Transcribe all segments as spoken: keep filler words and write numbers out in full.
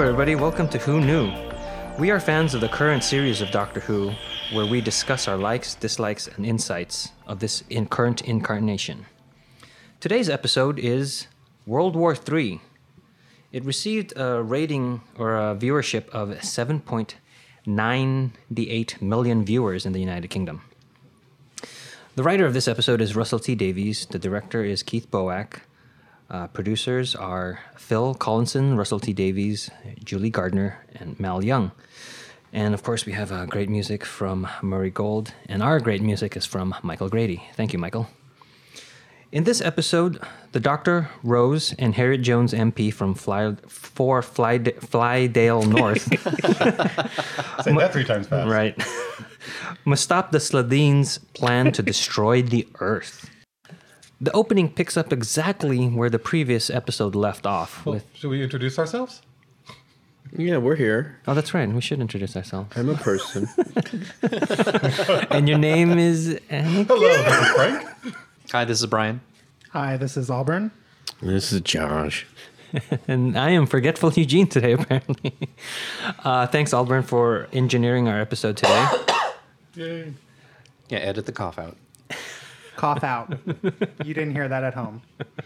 everybody. Welcome to Who Knew? We are fans of the current series of Doctor Who, where we discuss our likes, dislikes, and insights of this in current incarnation. Today's episode is World War Three. It received a rating or a viewership of seven point nine eight million viewers in the United Kingdom. The writer of this episode is Russell T Davies. The director is Keith Boak. Uh, producers are Phil Collinson, Russell T Davies, Julie Gardner, and Mal Young. And of course, we have uh, great music from Murray Gold, and our great music is from Michael Grady. Thank you, Michael. In this episode, the Doctor, Rose, and Harriet Jones M P from Fly, for Fly, Flydale North. Say that three times fast. Right. Must stop the Sladeens' plan to destroy the Earth. The opening picks up exactly where the previous episode left off. Well, With should we introduce ourselves? Yeah, we're here. Oh, that's right. We should introduce ourselves. I'm a person. And your name is Annika? Hello, this is Frank. Hi, this is Brian. Hi, this is Auburn. This is Josh. And I am Forgetful Eugene today, apparently. Uh, thanks, Alburn, for engineering our episode today. Yay. Yeah, edit the cough out. Cough out. You didn't hear that at home.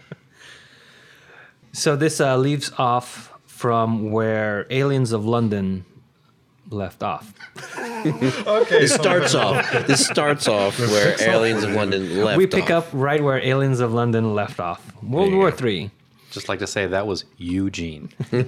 So this uh, leaves off from where Aliens of London left off. Okay. This so starts then- off. This starts off where picks up. Aliens of London left we pick off. up right where Aliens of London left off. World There you War go. Three. Just like to say that was Eugene.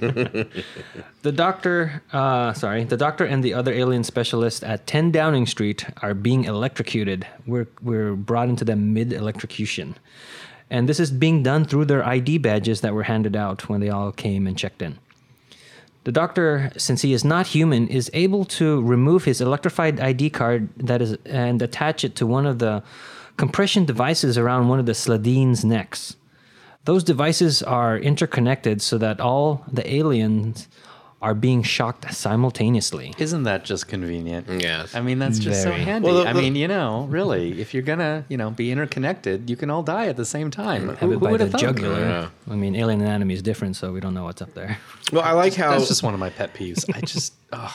The doctor, uh, sorry, the doctor and the other alien specialists at ten Downing Street are being electrocuted. We're we're brought into the mid-electrocution, and this is being done through their I D badges that were handed out when they all came and checked in. The doctor, since he is not human, is able to remove his electrified I D card that is and attach it to one of the compression devices around one of the Sladeens' necks. Those devices are interconnected so that all the aliens are being shocked simultaneously. Isn't that just convenient? Yes. I mean, that's just Very. so handy. Well, the- I mean, you know, really, if you're gonna, you know, be interconnected, you can all die at the same time. Have Who, it who by would the have thought? jugular. Yeah. I mean, alien anatomy is different, so we don't know what's up there. Well, I like how. That's just one of my pet peeves. I just, ugh.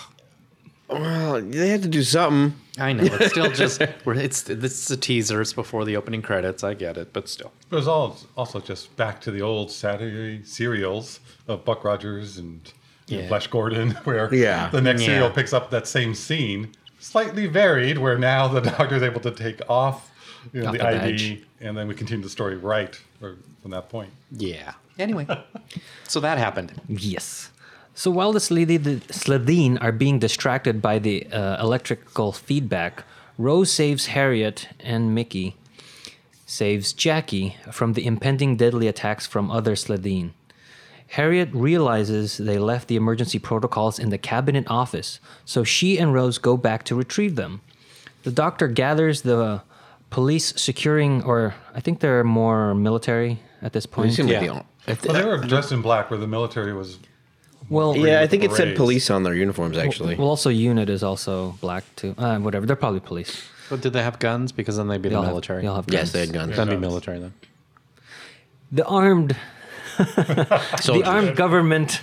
Well, they had to do something. I know. It's still just, we're, it's this is a teaser. It's before the opening credits. I get it, but still. It was all also just back to the old Saturday serials of Buck Rogers and you know, Yeah. Flash Gordon, where Yeah. the next Yeah. serial picks up that same scene, slightly varied, where now the doctor is able to take off, you know, Off the, the I badge. D, and then we continue the story right or, from that point. Yeah. Anyway, so that happened. Yes. So while the Slade- the Sladeen are being distracted by the uh, electrical feedback, Rose saves Harriet and Mickey saves Jackie from the impending deadly attacks from other Sladeen. Harriet realizes they left the emergency protocols in the cabinet office, so she and Rose go back to retrieve them. The doctor gathers the police securing, or I think they're more military at this They point. seem like Yeah. the- if Well, they- they were dressed in black, where the military was. Well, yeah, I think it said Berets. police on their uniforms, actually. Well, also unit is also black too. Uh, whatever, they're probably police. But did they have guns? Because then they'd be They the all have- military. they all have yes, guns. they had guns. That'd be guns. military then. The armed, Soldiers. the armed government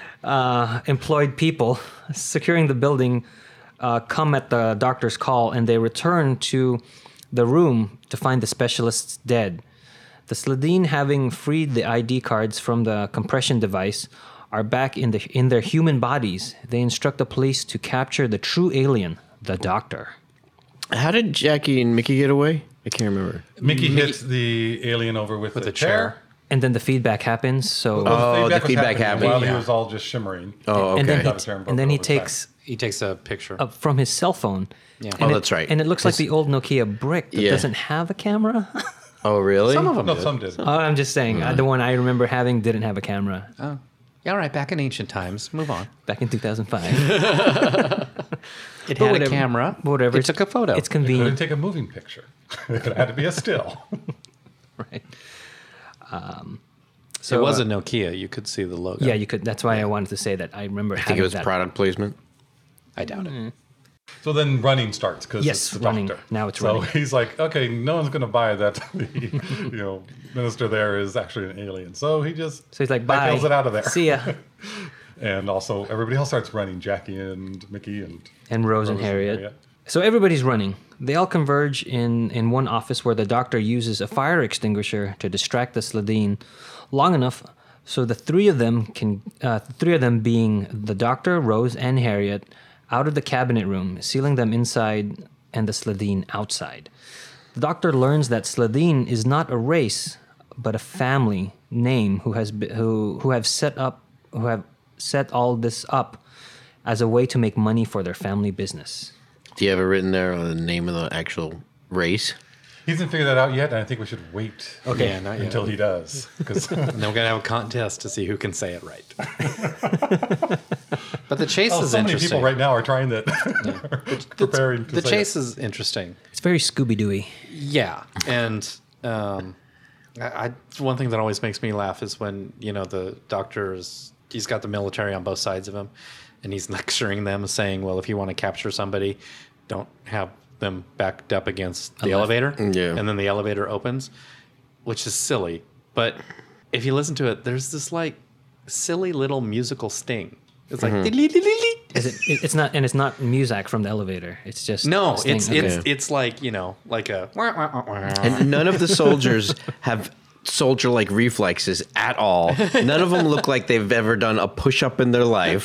uh, employed people securing the building uh, come at the doctor's call, and they return to the room to find the specialists dead. The Sladeen, having freed the I D cards from the compression device, are back in the in their human bodies. They instruct the police to capture the true alien, the Doctor. How did Jackie and Mickey get away? I can't remember. Mickey hits the alien over with, With a a chair. chair. And then the feedback happens. So Oh, the was feedback happening happened, while yeah. he was all just shimmering. Oh, and then okay. he, Got a term and then he over time. takes He takes a picture. up from his cell phone. Yeah. And Oh, it- that's right. And it looks like the old Nokia brick that Yeah. doesn't have a camera. Oh, really? Some of them No, did. some did. Oh, I'm just saying, uh, the one I remember having didn't have a camera Oh. Yeah, all right. Back in ancient times. Move on. back in two thousand five. It But had whatever- a camera. whatever. It took a photo. It's Couldn't convenient, take a moving picture. It had to be a still. right? Um, So it was uh, a Nokia. You could see the logo. yeah, you could. That's why I wanted to say that. I remember I having think it was that. product placement. I doubt it. So then running starts because Yes, it's the running. doctor. Now it's so running. he's like, okay, no one's going to buy that. The you know minister there is actually an alien. So he just So he's like, bye. hightails it out of there. See ya. And also, everybody else starts running. Jackie and Mickey and and Rose, and Harriet. So everybody's running. They all converge in, in one office where the doctor uses a fire extinguisher to distract the Slitheen long enough so the three of them can, uh, the three of them being the doctor, Rose, and Harriet, out of the cabinet room, sealing them inside and the Slitheen outside. The doctor learns that Slitheen is not a race, but a family name who has be, who who have set up who have set all this up as a way to make money for their family business. Do you have it written there on the name of the actual race? He hasn't figured that out yet, and I think we should wait Okay, yeah, not yet. until he does. Because And then we're gonna have a contest to see who can say it right. But the chase oh, is so many interesting. people right now are trying that, preparing to The say chase it. is interesting. It's very Scooby-Dooey. Yeah, and um, I, I, one thing that always makes me laugh is when you know the doctor's he's got the military on both sides of him, and he's lecturing them, saying, "Well, if you want to capture somebody, don't have them backed up against the elevator." Yeah. And then the elevator opens, which is silly. But if you listen to it, there's this like silly little musical sting. It's like Is it, it? It's not, and it's not Muzak from the elevator. It's just no, a sting. it's Okay. it's it's like you know like a And none of the soldiers have soldier-like reflexes at all. None of them look like they've ever done a push-up in their life.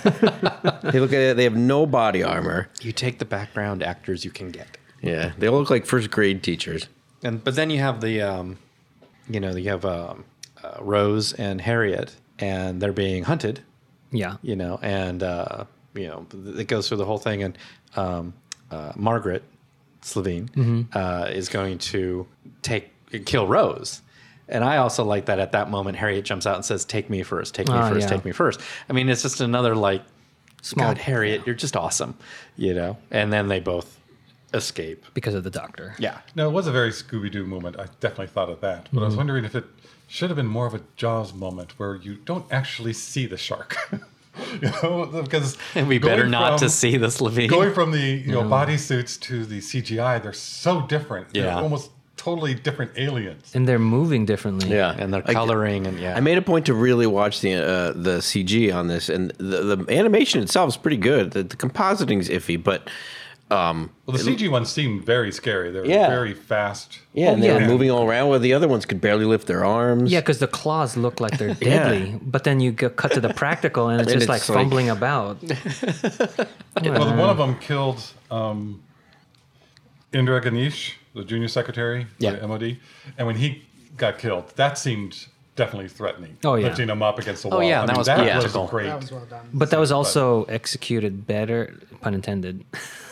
They look at it, they have no body armor. you take the background actors you can get. Yeah, they all look like first-grade teachers. And but then you have the, um, you know, you have um, uh, Rose and Harriet, and they're being hunted. Yeah. You know, and uh, you know it goes through the whole thing, and um, uh, Margaret Slitheen uh, is going to take kill Rose. And I also like that at that moment, Harriet jumps out and says, "Take me first, take me Ah, first, yeah. take me first." I mean, it's just another like, Small- God, Harriet, you're just awesome, you know. And then they both escape. Because of the doctor. Yeah. No, it was a very Scooby-Doo moment. I definitely thought of that. But Mm-hmm. I was wondering if it should have been more of a Jaws moment where you don't actually see the shark. you know, because And we going better not to from- see this Levine. Going from the you know bodysuits to the C G I, they're so different. They're Yeah. almost totally different aliens. And they're moving differently. Yeah, and they're I- coloring and yeah. I made a point to really watch the uh, the C G on this, and the, the animation itself is pretty good. The, the compositing's iffy, but um, Well, the C G ones seemed very scary. They were Yeah. very fast. yeah, and they yeah. were moving all around where the other ones could barely lift their arms. Yeah, because the claws look like they're deadly, but then you go cut to the practical, and it's And just like it's like- fumbling about. Well, one of them killed um, Indra Ganesh, the junior secretary, Yeah. the M O D, and when he got killed, that seemed definitely threatening. Oh, yeah. Lifting him up against the Oh, wall. yeah, I that mean, was that practical. was great. That was well done. But that was also executed better, pun intended.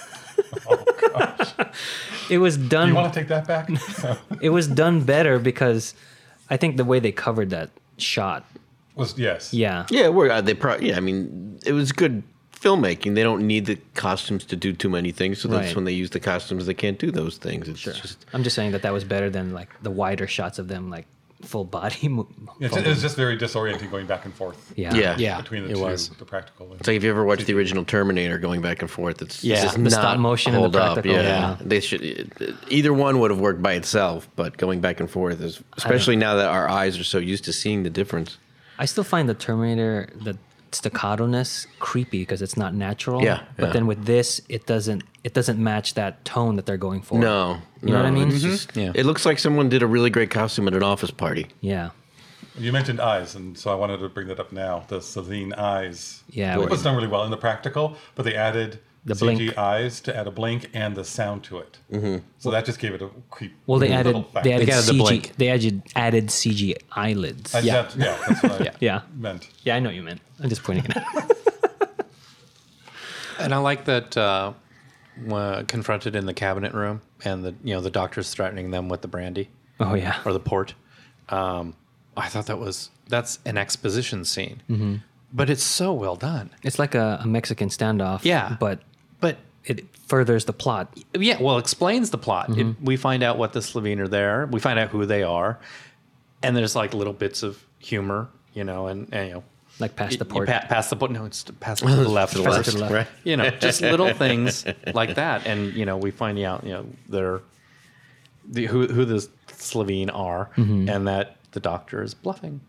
It was Do you done. want to take that back? It was done better because I think the way they covered that shot. was yes. Yeah. yeah, we're, uh, they pro- yeah. I mean, it was good filmmaking. They don't need the costumes to do too many things, so that's Right. when they use the costumes. They can't do those things. It's just I'm just saying that that was better than like the wider shots of them like full body. mo- It was- it was just very disorienting going back and forth Yeah. yeah, yeah, between the it two, was. the practical. And, It's like if you ever watched the original Terminator, going back and forth. It's Yeah, it's just the not stop motion and the hold up. practical, Yeah. yeah. they should. Either one would have worked by itself, but going back and forth is, especially now that our eyes are so used to seeing the difference. I still find the Terminator, the staccato-ness creepy because it's not natural. Yeah, But yeah. then with this, it doesn't it doesn't match that tone that they're going for. No, You know what I no, mean? it's just- Yeah. It looks like someone did a really great costume at an office party. Yeah. you mentioned eyes, and so I wanted to bring that up now. The Celine eyes. Yeah, It where- was done really well in the practical, but they added The C G blink. eyes to add a blink and the sound to it. Mm-hmm. So that just gave it a creep. Well, they added little they factor. added added the C G blink. they added added C G eyelids. I, yeah. that- yeah, that's what I Yeah. meant. Yeah, I know what you meant. I'm just pointing it out. And I like that uh, when confronted in the cabinet room, and the you know the doctor's threatening them with the brandy Oh yeah. or the port. Um, I thought that was that's an exposition scene, mm-hmm. but it's so well done. It's like a, a Mexican standoff. Yeah. But But it furthers the plot. yeah, well, explains the plot. It, we find out what the Slovene are there. We find out who they are, and there's like little bits of humor, you know, and, and you know, Like past the you port. pa- pass the port. No, it's pass it to the left. To the Pass it left, to the left. right? You know, just little things like that, and you know, we find out, you know, they're the, who who the Slovene are, and that the doctor is bluffing,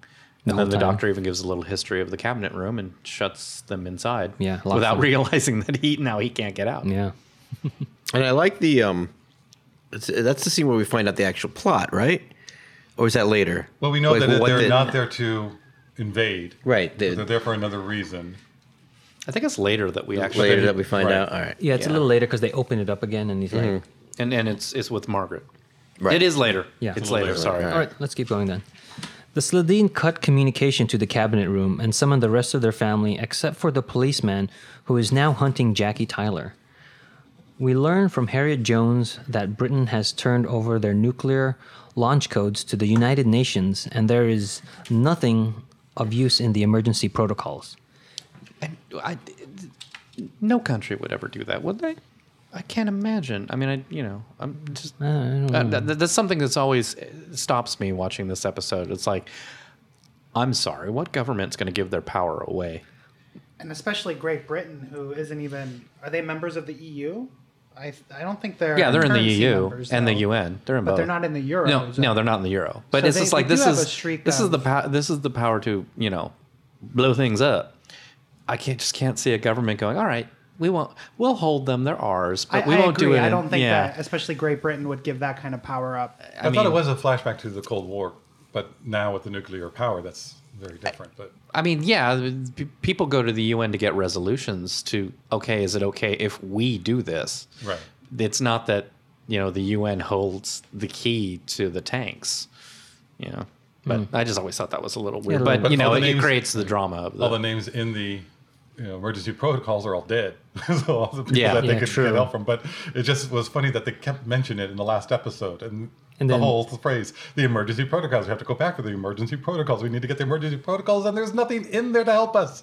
And whole then the time. doctor even gives a little history of the cabinet room and shuts them inside. Yeah, locks without them. realizing that he now he can't get out. Yeah. And I like the um, it's, that's the scene where we find out the actual plot, right? Or is that later? Well, we know Like, that what they're the- not there to invade. Right. They're The, there for another reason. I think it's later that we actually later that we find Right. out. All right. Yeah, it's a little later because they open it up again, and he's like, and and it's it's with Margaret. Right. It is later. Yeah. it's It's a little later. later. Sorry. All all right, let's keep going then. The Slitheen cut communication to the cabinet room and summoned the rest of their family except for the policeman who is now hunting Jackie Tyler. We learn from Harriet Jones that Britain has turned over their nuclear launch codes to the United Nations and there is nothing of use in the emergency protocols. And I, no country would ever do that, would they? I can't imagine. I mean, I you know, I'm just I don't uh, know. that, that's something that's always stops me watching this episode. It's like, I'm sorry, what government's going to give their power away? And especially Great Britain, who isn't even. Are they members of the E U? I I don't think they're. Yeah, they're in the currency E U members, and the though. U N. They're in But both. they're not in the Euro. No, zone. no, they're not in the euro. But So it's they- just like they do this have a is streak this is of- the power. This is the power to you know blow things up. I can't just can't see a government going. All right, we won't. We'll hold them. They're ours, but I, we I won't agree. do it. I in- don't think yeah. that, especially Great Britain, would give that kind of power up. I, thought mean- it was a flashback to the Cold War, but now with the nuclear power, that's very different. But I mean, yeah, p- people go to the U N to get resolutions to, okay, is it okay if we do this? right. It's not that, you know, the U N holds the key to the tanks, you know. But I just always thought that was a little weird. a but, little you bit. know, All it, the it names- creates the drama of the, All the names in the you know, emergency protocols are all dead. So all the people Yeah. that they Yeah, could true. get help from. But it just was funny that they kept mentioning it in the last episode. And, And the then- whole phrase, the emergency protocols. We have to go back to the emergency protocols. We need to get the emergency protocols, and there's nothing in there to help us.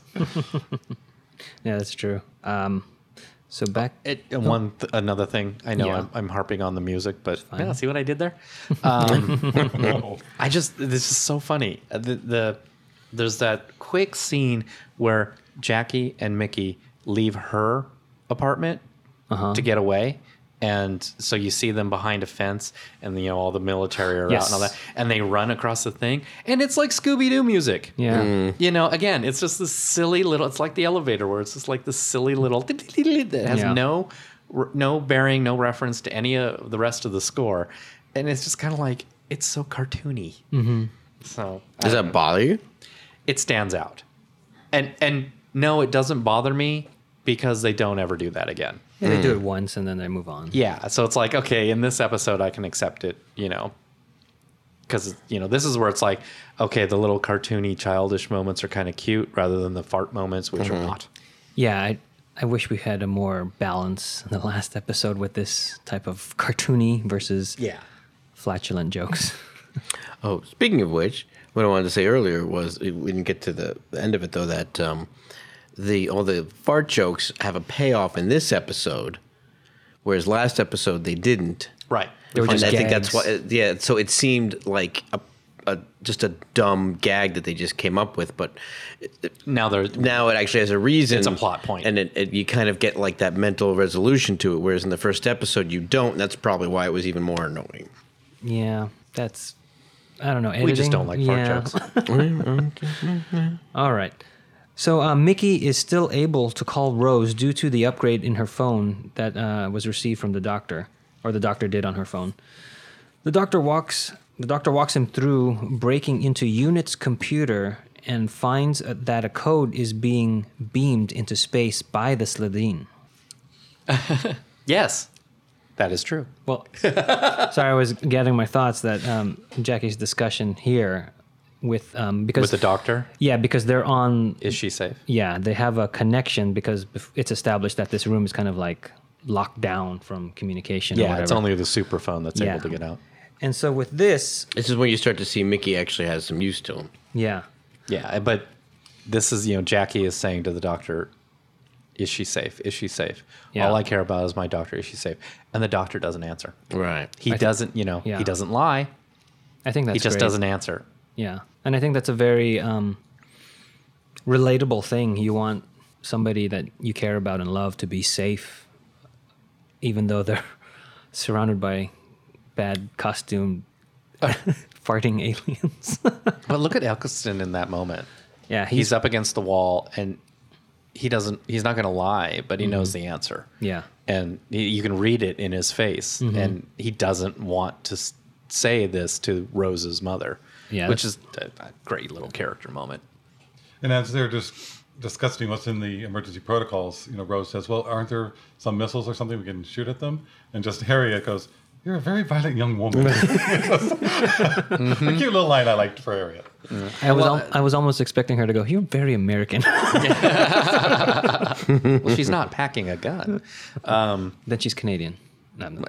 Yeah, that's true. Um, so back. It, and one th- another thing, I know Yeah. I'm, I'm harping on the music, but fine. yeah, see what I did there? Um, No. I just this is so funny. Uh, The, the there's that quick scene where Jackie and Mickey leave her apartment Uh-huh. to get away. And so you see them behind a fence, and you know all the military are out Yes. and all that, and they run across the thing, and it's like Scooby Doo music. Yeah. You know, again, it's just this silly little. It's like the elevator, where it's just like this silly little that has Yeah. no, no bearing, no reference to any of the rest of the score, and it's just kind of like it's so cartoony. Mm-hmm. So I Does don't that know. bother you? It stands out, and and no, it doesn't bother me because they don't ever do that again. Yeah, they do it once and then they move on. Yeah, so it's like, okay, in this episode, I can accept it, you know, because, you know, this is where it's like, okay, the little cartoony, childish moments are kind of cute rather than the fart moments, which are not. Yeah, I, I wish we had a more balance in the last episode with this type of cartoony versus Yeah. flatulent jokes. Oh, speaking of which, what I wanted to say earlier was we didn't get to the, the end of it though. That um, the all the fart jokes have a payoff in this episode, whereas last episode they didn't. Right. They were And just I think that's gags. what. Yeah. So it seemed like a, a just a dumb gag that they just came up with, but it, it- Now they're now it actually has a reason. It's a plot point. and it, it, you kind of get like that mental resolution to it. Whereas in the first episode you don't. And that's probably why it was even more annoying. Yeah, that's, I don't know. we just editing? don't like fart Yeah. jokes. All right. So uh, Mickey is still able to call Rose due to the upgrade in her phone that uh, was received from the doctor, or the doctor did on her phone. The doctor walks. The doctor walks him through breaking into Unit's computer and finds uh, that a code is being beamed into space by the Slitheen. Yes, that is true. Well, sorry, I was gathering my thoughts that um, Jackie's discussion here with um, because With the doctor, yeah, because they're on is she safe? yeah, they have a connection because bef- it's established that this room is kind of like locked down from communication. or Yeah, whatever. it's only the super phone that's Yeah. able to get out. And so with this, This is when you start to see Mickey actually has some use to him. yeah, Yeah, but this is, you know, Jackie is saying to the doctor, is she safe? Is she safe? Yeah. All I care about is my doctor. Is she safe? And the doctor doesn't answer. Right. He doesn't, you know, yeah. he doesn't lie. I think that's he just great. doesn't answer. Yeah, and I think that's a very um, relatable thing. You want somebody that you care about and love to be safe, even though they're surrounded by bad costumed farting aliens. But look at Eccleston in that moment. Yeah, He's, he's, up against the wall, and he doesn't. He's not going to lie, but he knows the answer. Yeah. And he, you can read it in his face, and he doesn't want to s- say this to Rose's mother. Yeah, which is a, a great little character moment. And as they're just discussing what's in the emergency protocols, you know, Rose says, "Well, aren't there some missiles or something we can shoot at them?" And just Harriet goes, "You're a very violent young woman." mm-hmm. A cute little line I liked for Harriet. I was Well, al- I was almost expecting her to go, "You're very American." Well, she's not packing a gun. Um, Then she's Canadian. No, no.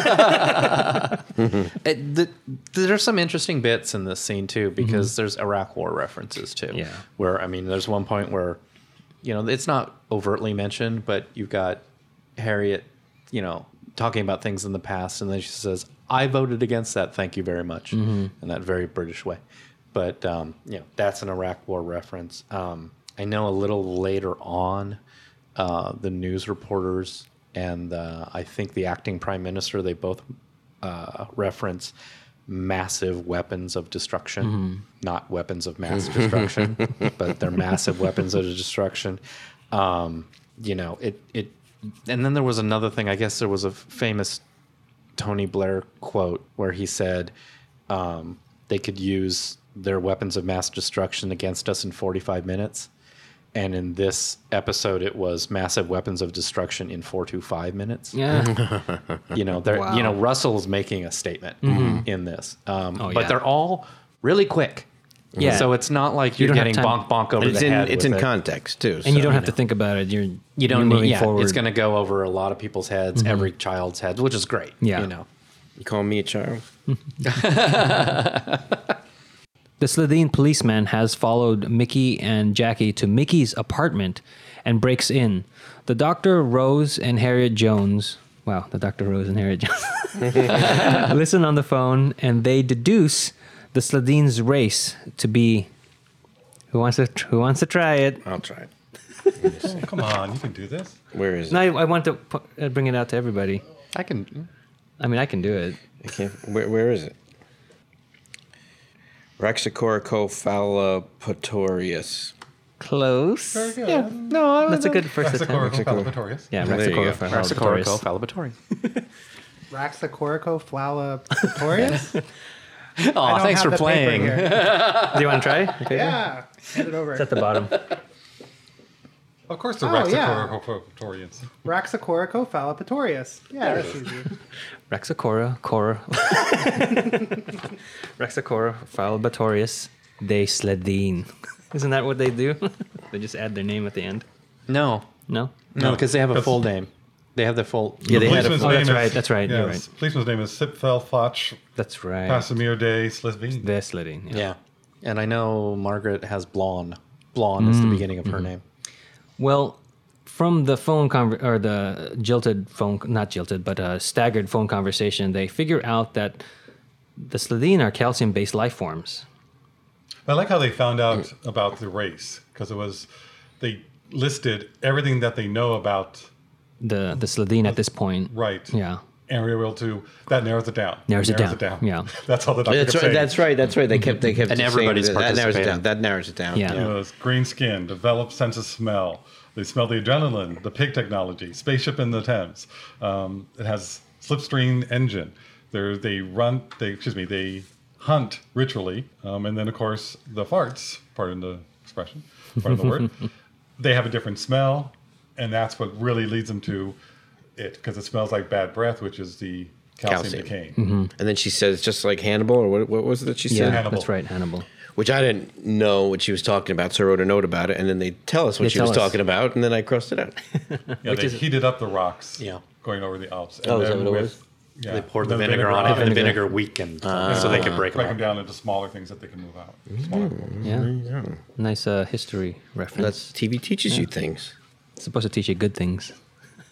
it, the, there's some interesting bits in this scene too, because there's Iraq War references too. Yeah. Where I mean, there's one point where, you know, it's not overtly mentioned, but you've got Harriet, you know, talking about things in the past, and then she says, "I voted against that. Thank you very much," in that very British way. But um, you know, that's an Iraq War reference. Um, I know a little later on, uh, the news reporters and uh, I think the acting prime minister, they both uh, reference massive weapons of destruction, not weapons of mass destruction, but they're massive weapons of destruction. Um, you know, it, it, and then there was another thing, I guess there was a famous Tony Blair quote where he said um, they could use their weapons of mass destruction against us in forty-five minutes. And in this episode, it was massive weapons of destruction in four to five minutes. Yeah. You know, they're, Wow. you know, Russell's making a statement in this, um, Oh, but yeah. they're all really quick. Yeah. So it's not like You you're don't have getting time- bonk bonk over It's the in head. it's with in it. context too. And you so, don't have know. to think about it. You're You you're don't moving need, yeah, forward. it's going to go over a lot of people's heads, every child's heads, which is great. Yeah. You know, You call me a child? The Slitheen policeman has followed Mickey and Jackie to Mickey's apartment and breaks in. The Doctor, Rose, and Harriet Jones. Wow, the Doctor, Rose, and Harriet Jones. Listen on the phone, and they deduce the Slitheen's race to be. Who wants to? Who wants to try it? I'll try it. Oh, come on, you can do this. Where is it? No, I, I want to pu- uh, bring it out to everybody. I can. I mean, I can do it. I can't. Where, where is it? Raxacoricophalopatorius. Close. Very good. Yeah, no, that's a good first attempt. Raxacoricophalopatorius. Yeah, There you go. Raxacoricophalopatorius. Raxacoricophalopatorius. Raxacoricophalopatorius? Oh, thanks for have the paper playing. here. Do you want to try? Okay. Yeah, hand it over. It's at the bottom. Of course, the Oh, yeah. Raxacoricophalopatorians. Raxacoricophalopatorius. Yeah, that's easy. Raxacora, Cora. Raxacora, Phalobatorius, de Sledine. Isn't that what they do? They just add their name at the end. No, No? no, because they have a Because- full name. They have their full. Yeah, they had a. Policeman's Oh, name that's is- right, that's right, you're Yes, policeman's name is Sipfel Foch That's right. Pasamir de Slithveen. De Sledine. Yeah. Yeah, and I know Margaret has Blonde. Blonde is the beginning of her name. Well, from the phone conver- or the jilted phone, not jilted, but uh, staggered phone conversation, they figure out that the Sledine are calcium-based life forms. I like how they found out about the race because it was they listed everything that they know about. The the Sledine at this point. Right. Yeah. And we were able to that narrows it down. Narrows it down. Yeah. That's all the doctor That's kept right. saying. That's right. That's right. They kept. They kept. And saying everybody's that, that narrows it down. participating. That narrows it down. Yeah. You know, it's green skin, developed sense of smell. They smell the adrenaline, the pig technology, spaceship in the Thames. Um, it has slipstream engine. They're, they run. They excuse me. They hunt ritually, um, and then of course the farts. Pardon the expression. Pardon the word. They have a different smell, and that's what really leads them to it because it smells like bad breath, which is the calcium, Calcium. decaying. And then she said it's just like Hannibal, or what? What was it that she Yeah, said? Hannibal. that's right, Hannibal. Which I didn't know what she was talking about, so I wrote a note about it, and then they tell us what They she tell was us. talking about, and then I crossed it out. Yeah, Which they is- heated up the rocks. Yeah. Going over the Alps. And Oh, is that then what it with- was? Yeah, They poured the then vinegar on it, and the Vinegar. vinegar weakened, so they could break break them them up. down into smaller things that they can move out. Smaller Mm-hmm. Yeah. Nice uh, history reference. That's T V teaches you things. It's supposed to teach you good things.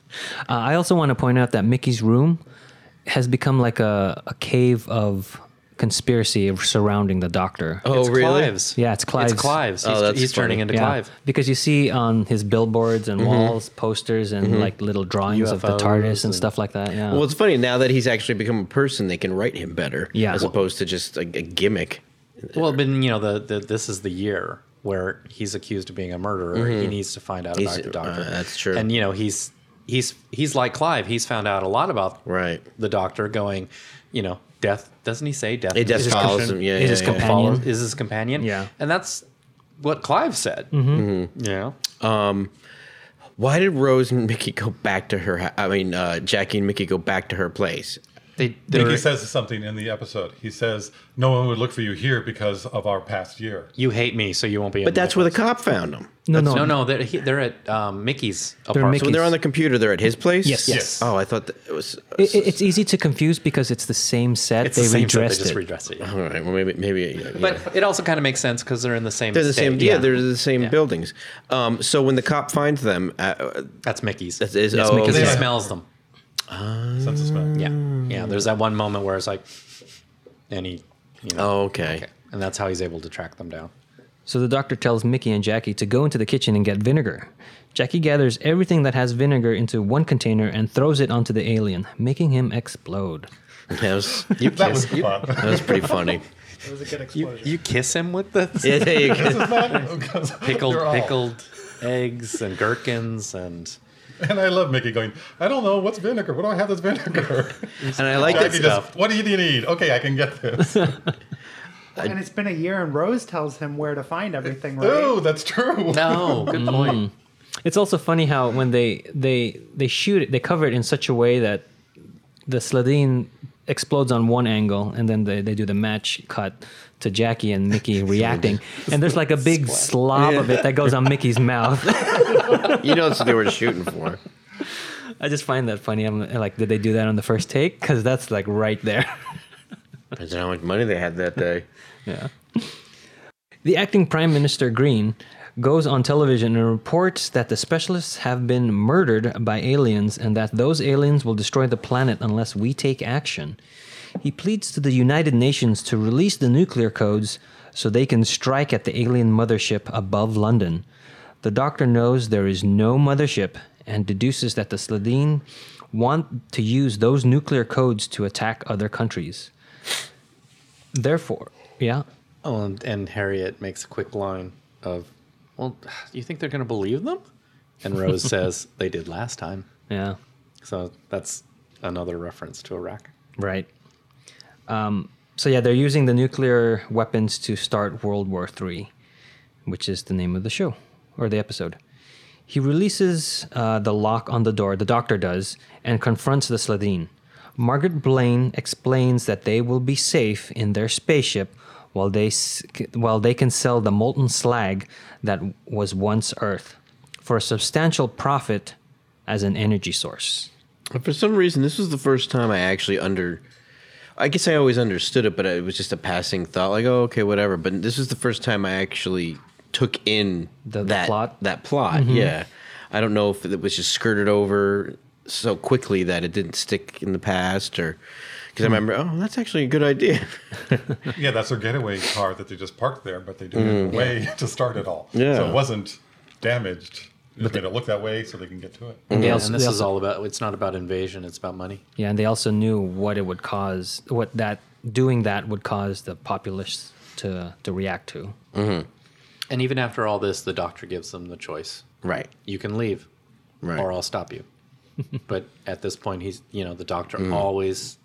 Uh, I also want to point out that Mickey's room has become like a, a cave of conspiracy surrounding the Doctor. Oh, it's really? Clive's. Yeah, it's Clive's. It's Clive's. Oh, He's, that's he's turning funny. into Yeah, Clive. because you see on his billboards and walls, posters, and like little drawings of the U F Os TARDIS and, and- stuff like that. Yeah. Well, it's funny now that he's actually become a person. They can write him better, Yeah. as opposed to just a, a gimmick. Well, but you know, the, the this is the year where he's accused of being a murderer. He needs to find out He's- about the Doctor. uh, that's true. And you know, he's he's he's like Clive. He's found out a lot about Right. the Doctor. Going, you know, death. Doesn't he say death? It is just his follows companion? him. Yeah, is yeah, his yeah. companion. Follows, is his companion. Yeah. and that's what Clive said. Mm-hmm. Yeah. Why did Rose and Mickey go back to her? I mean, uh, Jackie and Mickey go back to her place. They, Mickey they says something in the episode. He says, "No one would look for you here because of our past year." you hate me, so you won't be. in But that's my where the place. cop found them. no, no, No, no, they're, he, they're at um, Mickey's apartment. Mickey- So when they're on the computer, they're at his place. Yes. Yes. Oh, I thought that it was. It, it- it's easy to confuse because it's the same set. It's they the same set, redressed They just it. redressed it. Yeah. All right. Well, maybe maybe. Yeah, yeah. But it also kind of makes sense because they're in the same. they're the estate. same. Yeah, they're the same Yeah. buildings. Um, so when the cop finds them, uh, That's Mickey's. that is That's oh, Mickey's He okay. Yeah. smells them. Sense of smell. Yeah, yeah. There's that one moment where it's like, and he, you know, Oh, okay. okay, and that's how he's able to track them down. So the Doctor tells Mickey and Jackie to go into the kitchen and get vinegar. Jackie gathers everything that has vinegar into one container and throws it onto the alien, making him explode. That was, You That kiss, was you, fun. that was pretty funny. It was a good you, explosion. you kiss him with the Yeah, there you go. pickled They're all- pickled eggs and gherkins and And I love Mickey going, "I don't know what's vinegar. What do I have that's vinegar?" And I like Jackie that just, stuff. "What do you need? Okay, I can get this." and it's been a year, and Rose tells him where to find everything, right? Oh, that's true. no, good point. It's also funny how when they they they shoot it, they cover it in such a way that the Sladine explodes on one angle, and then they, they do the match cut to Jackie and Mickey reacting, and there's like a big slob of it that goes on Mickey's mouth. You know, that's what they were shooting for. I just find that funny. I'm like, did they do that on the first take? Because that's like right there. Depends on how much money they had that day. Yeah. The acting Prime Minister Green goes on television and reports that the specialists have been murdered by aliens and that those aliens will destroy the planet unless we take action. He pleads to the United Nations to release the nuclear codes so they can strike at the alien mothership above London. The Doctor knows there is no mothership and deduces that the Sladine want to use those nuclear codes to attack other countries. Therefore, yeah. Oh, and, and Harriet makes a quick line of, "Well, do you think they're going to believe them?" And Rose says, "They did last time." Yeah, So that's another reference to Iraq. right. Um, so yeah, they're using the nuclear weapons to start World War Three, which is the name of the show or the episode. He releases uh, the lock on the door, the Doctor does, and confronts the Sladine. Margaret Blaine explains that they will be safe in their spaceship while they s- while they can sell the molten slag that was once Earth for a substantial profit as an energy source. For some reason, this was the first time I actually under. I guess I always understood it, but it was just a passing thought, like, "Oh, okay, whatever." But this is the first time I actually took in The- the that plot? That plot, yeah. I don't know if it was just skirted over so quickly that it didn't stick in the past, or because I remember, oh, that's actually a good idea. Yeah, that's their getaway car that they just parked there, but they did it in a way to start it all. Yeah. So it wasn't damaged. They just made it look that way so they can get to it. And they Yeah, also- and this they is also- all about, it's not about invasion, it's about money. Yeah, and they also knew what it would cause, what that doing that would cause the populace to to react to. And even after all this, the Doctor gives them the choice. Right. You can leave, Right. or I'll stop you. But at this point, he's, you know, the Doctor Mm. always,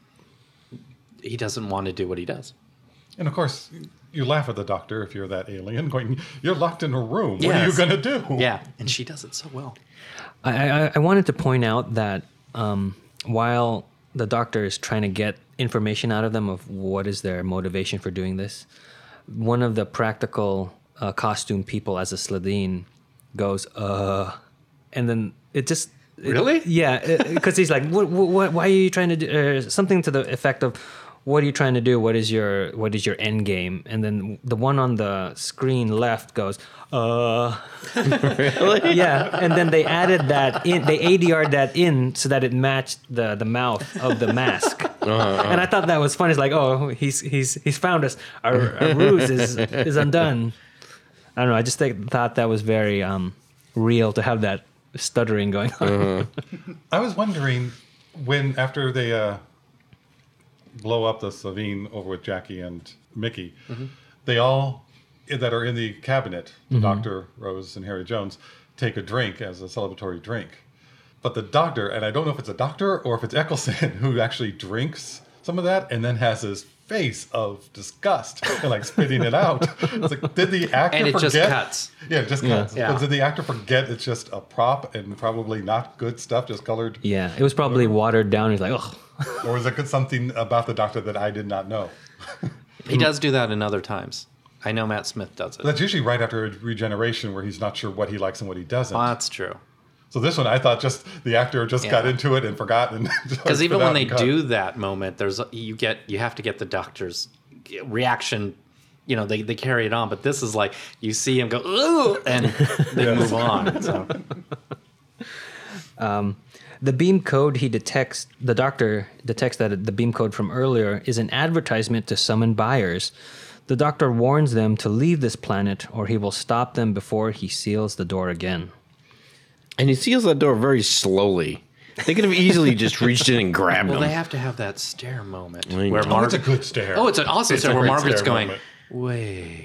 he doesn't want to do what he does. And of course, you laugh at the Doctor if you're that alien, going, "You're locked in a room. What are you Yes. going to do?" Yeah, and she does it so well. I, I, I wanted to point out that um, while the Doctor is trying to get information out of them of what is their motivation for doing this, one of the practical uh, costume people as a Sladine goes, uh, and then it just... it- Really? yeah, because he's like, what, what, why are you trying to do... Uh, something to the effect of, what are you trying to do? What is your what is your end game? And then the one on the screen left goes, uh... Really? Yeah, and then they added that in. They A D R'd that in so that it matched the the mouth of the mask. And I thought that was funny. It's like, oh, he's he's he's found us. Our, our ruse is is undone. I don't know. I just think, thought that was very um, real to have that stuttering going on. Uh-huh. I was wondering when after they uh, blow up the Savine over with Jackie and Mickey, mm-hmm. they all that are in the cabinet, the mm-hmm. Doctor, Rose, and Harry Jones, take a drink as a celebratory drink. But the Doctor, and I don't know if it's a doctor or if it's Eccleston, who actually drinks some of that and then has his face of disgust and like spitting it out. It's like, did the actor and it forget? just cuts. Yeah, it just Yeah. cuts. Yeah. But did the actor forget it's just a prop and probably not good stuff, just colored? Yeah, it was probably watered down. He's like, oh. Or is it something about the Doctor that I did not know? He does do that in other times. I know Matt Smith does it. That's usually right after a regeneration where he's not sure what he likes and what he doesn't. Oh, that's true. So this one, I thought just the actor just Yeah. got into it and forgot. and Because even when they do that moment, there's you get you have to get the Doctor's reaction. You know, they, they carry it on, but this is like you see him go ooh, and they Yes. move on. So. The beam code he detects, the Doctor detects that the beam code from earlier is an advertisement to summon buyers. The Doctor warns them to leave this planet or he will stop them before he seals the door again. And he seals that door very slowly. They could have easily just reached in and grabbed Well, him. they have to have that stare moment I where know. Oh, Margaret. it's a good stare. Oh, it's an awesome It's a stare where great Margaret's stare going. moment. Wait.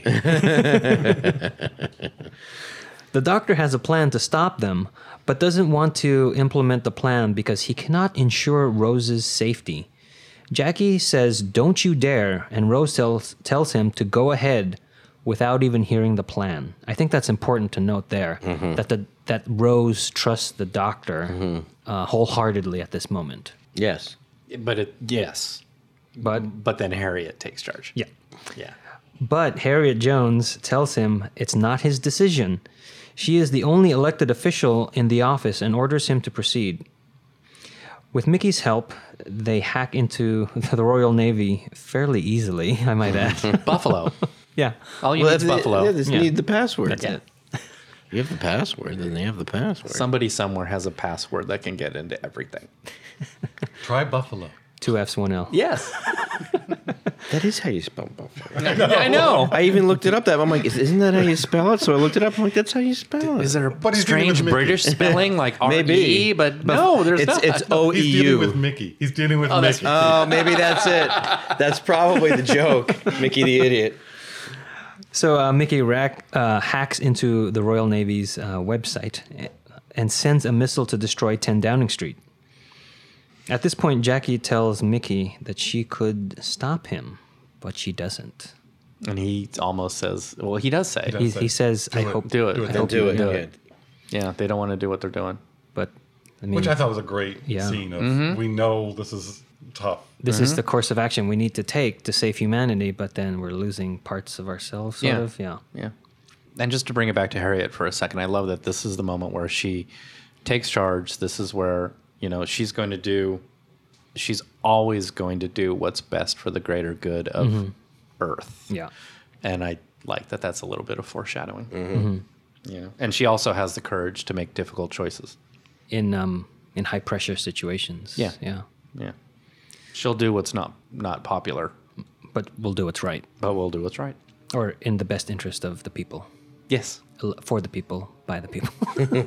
The Doctor has a plan to stop them, but doesn't want to implement the plan because he cannot ensure Rose's safety. Jackie says, "Don't you dare," and Rose tells, tells him to go ahead without even hearing the plan. I think that's important to note there, Mm-hmm. that the that Rose trusts the Doctor Mm-hmm. uh, wholeheartedly at this moment. Yes. But it yes. But But then Harriet takes charge. yeah. Yeah. But Harriet Jones tells him it's not his decision. She is the only elected official in the office and orders him to proceed. With Mickey's help, they hack into the Royal Navy fairly easily, I might add. Buffalo. Yeah. All you Well, need is they- Buffalo. They just Yeah. need the password. That's it. You have the password, then they have the password. Somebody somewhere has a password that can get into everything. Try Buffalo. Two F's, one L. Yes. That is how you spell Buffalo. I know. I even looked it up. That I'm like, "Is- isn't that how you spell it? So I looked it up. I'm like, that's how you spell it. Is there a But he's dealing with strange Mickey. British spelling like R Maybe. E? But no, there's it's not. it's O E He's dealing with U. Mickey. He's dealing with Oh, that's- Mickey. Oh, maybe that's it. That's probably the joke. Mickey the idiot. So uh, Mickey Rack, uh, hacks into the Royal Navy's uh, website and sends a missile to destroy ten Downing Street. At this point, Jackie tells Mickey that she could stop him, but she doesn't. And he almost says, well, he does say, does. He, say, he says, "Do "I it. hope do it. Do it. I Don't hope Do you it. do Yeah. it." yeah, they don't want to do what they're doing. But I mean, Which I thought was a great Yeah. scene of Mm-hmm. we know this is tough. this is the course of action we need to take to save humanity, but then we're losing parts of ourselves, sort Yeah. of. Yeah. Yeah. And just to bring it back to Harriet for a second, I love that this is the moment where she takes charge. This is where, you know, she's going to do, she's always going to do what's best for the greater good of Earth. Yeah. And I like that that's a little bit of foreshadowing. Mm-hmm. You know, and she also has the courage to make difficult choices. In um in high pressure situations. Yeah. Yeah. Yeah. She'll do what's not not popular, But we'll do what's right, but we'll do what's right. or in the best interest of the people, Yes. for the people, by the people.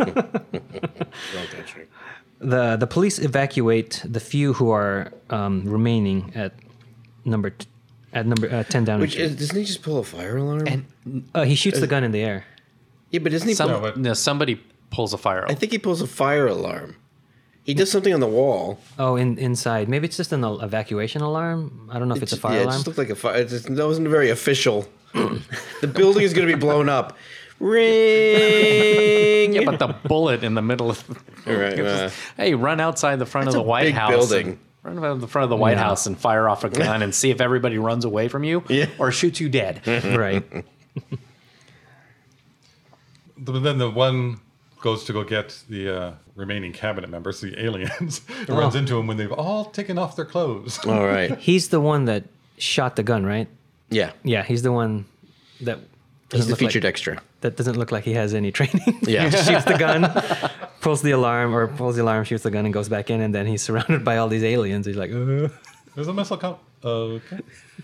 The the police evacuate the few who are um, remaining at number t- at number uh, ten Downing Which Street. is, doesn't he just pull a fire alarm? And Uh, he shoots the gun in the air. yeah, but doesn't he? some, pull, but- no, somebody pulls a fire. I think he pulls a fire alarm. He does something on the wall. Oh, in inside. Maybe it's just an el- evacuation alarm. I don't know if it's, a fire yeah, it alarm. just looked like a fire. It just, that wasn't very official. The building is going to be blown up. Ring. Yeah, but the bullet in the middle of All right. It's uh, just, hey, run outside the front of That's the a White big House. building. And, run out the front of the White Yeah. House and fire off a gun and see if everybody runs away from you Yeah. or shoots you dead. Right. But then the one goes to go get the uh, remaining cabinet members, the aliens, and runs into them when they've all taken off their clothes. all right. He's the one that shot the gun, right? Yeah. Yeah, he's the one that He's doesn't the look like- featured extra. that doesn't look like he has any training. Yeah. He shoots the gun, pulls the alarm, or pulls the alarm, shoots the gun, and goes back in, and then he's surrounded by all these aliens. He's like, uh. There's a missile com- Okay.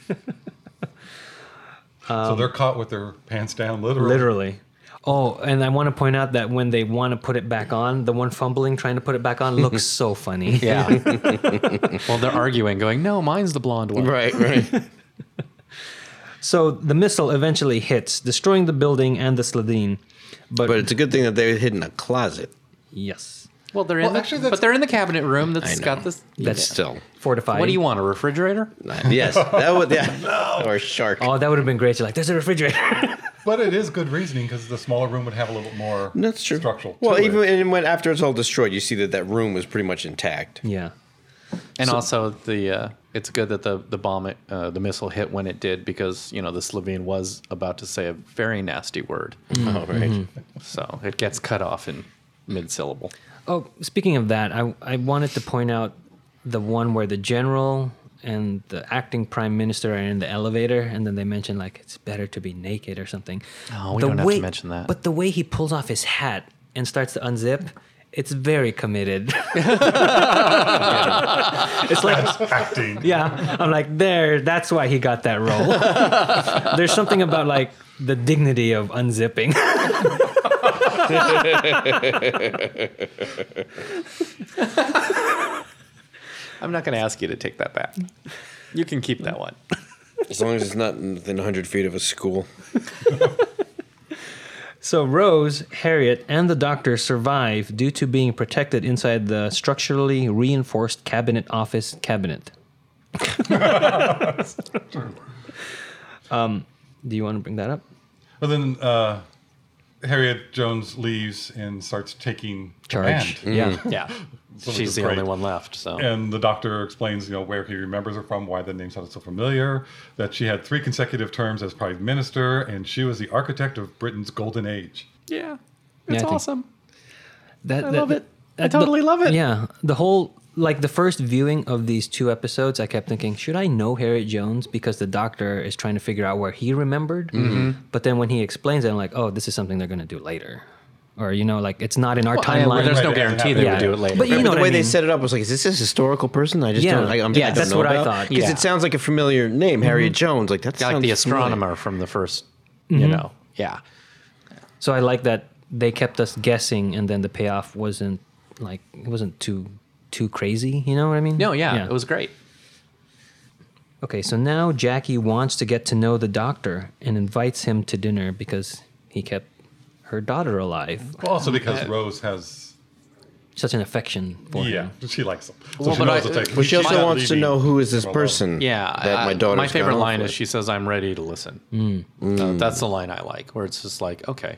So they're caught with their pants down, literally. Literally. Oh, and I want to point out that when they want to put it back on, the one fumbling trying to put it back on looks so funny. Yeah. Well, they're arguing, going, "No, mine's the blonde one." Right, right. So the missile eventually hits, destroying the building and the Sladine. But, But it's a good thing that they hid in a closet. yes, Well, they're in Well, the, actually, that's- but they're in the cabinet room that's I know. got this. But still. fortified. What do you want? A refrigerator? Yes, that would, yeah. Or a shark. Oh, that would have been great. You're like, there's a refrigerator. But it is good reasoning because the smaller room would have a little bit more That's true. structural. Well, to even it. and when after it's all destroyed, you see that that room was pretty much intact. yeah. And also, the uh, it's good that the the bomb, uh, the missile hit when it did, because you know the Slovene was about to say a very nasty word, Oh, right. so it gets cut off in mid syllable. Oh, speaking of that, I, I wanted to point out the one where the general and the acting prime minister are in the elevator, and then they mention like it's better to be naked or something. Oh, we The don't have way- to mention that. But the way he pulls off his hat and starts to unzip, it's very committed. It's like, acting. yeah, I'm like, there, that's why he got that role. There's something about like the dignity of unzipping. I'm not going to ask you to take that back. You can keep that one. As long as it's not within one hundred feet of a school. So Rose, Harriet, and the doctor survive due to being protected inside the structurally reinforced cabinet office cabinet. um, do you want to bring that up? But then uh, Harriet Jones leaves and starts taking Charge. command. Yeah. Yeah, So she's it's the great. only one left. So And the doctor explains, you know, where he remembers her from, why the name sounded so familiar, that she had three consecutive terms as prime minister, and she was the architect of Britain's golden age. yeah, Yeah, it's I think- awesome. That, I that- love it. I that- the- totally love it. Yeah. The whole, like the first viewing of these two episodes, I kept thinking, should I know Harriet Jones? Because the doctor is trying to figure out where he remembered. Mm-hmm. But then when he explains it, I'm like, oh, this is something they're going to do later. Or, you know, like it's not in our Well, I- timeline. there's no Right, it hasn't guarantee they happened. would do Yeah. it later. But you But know the what way I they mean. set it up was like, is this a historical person? I just Yeah. don't. I, I'm, Yeah, I don't that's know what I about. thought. Because Yeah. it sounds like a familiar name, Harriet Jones. Like that like sounds the familiar. astronomer from the first, Mm-hmm. you know, yeah. So I like that they kept us guessing, and then the payoff wasn't like it wasn't too too crazy. You know what I mean? No, yeah, it was great. Okay, so now Jackie wants to get to know the doctor and invites him to dinner because he kept her daughter alive. Well, also because Rose has, Such an affection for yeah, him. she likes him. So Well, she but knows I- to take. But she she's also not wants to leaving know who is this him alone. person. Yeah, that my I- daughter's my favorite gone off line is with. she says, "I'm ready to listen." Uh, that's the line I like, where it's just like, okay.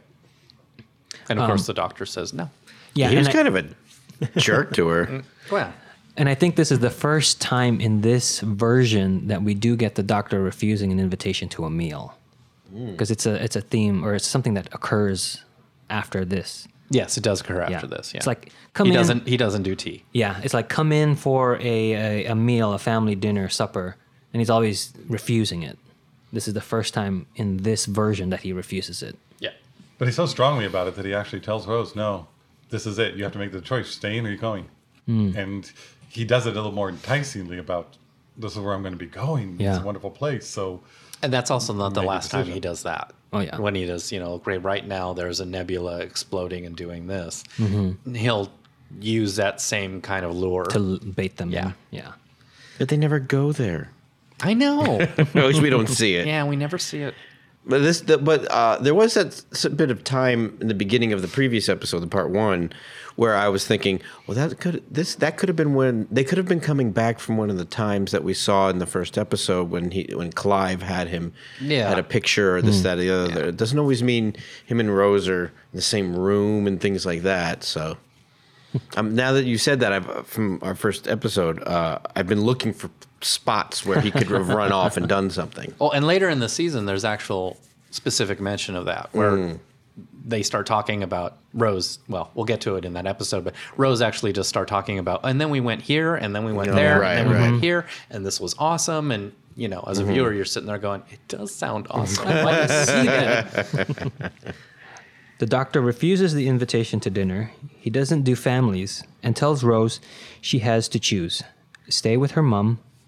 And of course, the doctor says no. Yeah, he was and I- kind of a jerk to her. Well, And I think this is the first time in this version that we do get the doctor refusing an invitation to a meal, because it's a it's a theme or it's something that occurs after this. yes, it does occur Yeah. after this. Yeah, It's like, come he in- doesn't he doesn't do tea. Yeah, it's like come in for a, a a meal, a family dinner, supper, and he's always refusing it. This is the first time in this version that he refuses it. Yeah, But he's so strongly about it that he actually tells Rose, "No, this is it. You have to make the choice: staying or you going." Hmm. And he does it a little more enticingly about, "This is where I'm going to be going. Yeah. It's a wonderful place." So and that's also not the Make a last time decision. he does that. Oh, yeah. when he does, you know, great. Right now, there's a nebula exploding and doing this. Mm-hmm. He'll use that same kind of lure. To l- bait them Yeah. in. Yeah. But they never go there. I know. At least we don't see it. Yeah, we never see it. But this, the, but uh, there was that s- bit of time in the beginning of the previous episode, the part one, where I was thinking, well, that could this that could have been when they could have been coming back from one of the times that we saw in the first episode when he when Clive had him Yeah. had a picture or this that or the other. It doesn't always mean him and Rose are in the same room and things like that. So. Um, now that you said that, I've from our first episode, uh, I've been looking for spots where he could have run off and done something. Oh, and later in the season, there's actual specific mention of that where Mm. they start talking about Rose. Well, we'll get to it in that episode, but Rose actually just start talking about, and then we went here, and then we went Oh, there, right, and then we right. went here, and this was awesome. And you know, as a Mm-hmm. viewer, you're sitting there going, "It does sound awesome. I'd like to see that." The doctor refuses the invitation to dinner. He doesn't do families and tells Rose she has to choose stay with her mom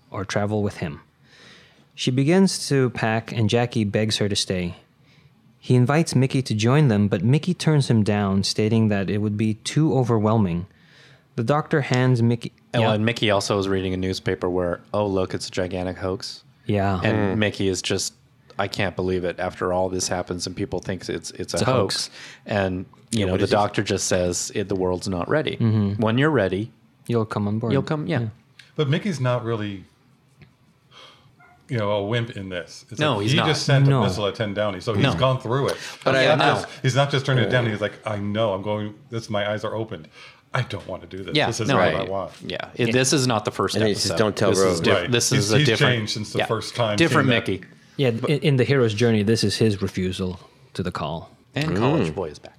or travel with him. She begins to pack, and Jackie begs her to stay. He invites Mickey to join them, but Mickey turns him down, stating that it would be too overwhelming. The doctor hands Mickey... And, yeah. well, and Mickey also is reading a newspaper where, oh, look, it's a gigantic hoax. Yeah. And Mickey is just, I can't believe it. After all this happens and people think it's it's a, It's a hoax. hoax. And, you know, what the is he- doctor just says it, the world's not ready. When you're ready, You'll come on board. you'll come. Yeah. But Mickey's not really, you know, a wimp in this. It's No, like he's he not. just sent No. a missile at ten Downey, so he's No. gone through it. But he's, I- not no. just, he's not just turning it down. He's like, I know, I'm going. This, my eyes are opened. I don't want to do this. Yeah, this is no, what right. I want. Yeah. It, This is not the first And he episode. says, "Don't tell this Rose." Is diff- Right. This He's- is a he's different. changed since the first time Different seeing that. Mickey. Yeah, in, in the hero's journey, this is his refusal to the call. And College Boy is back.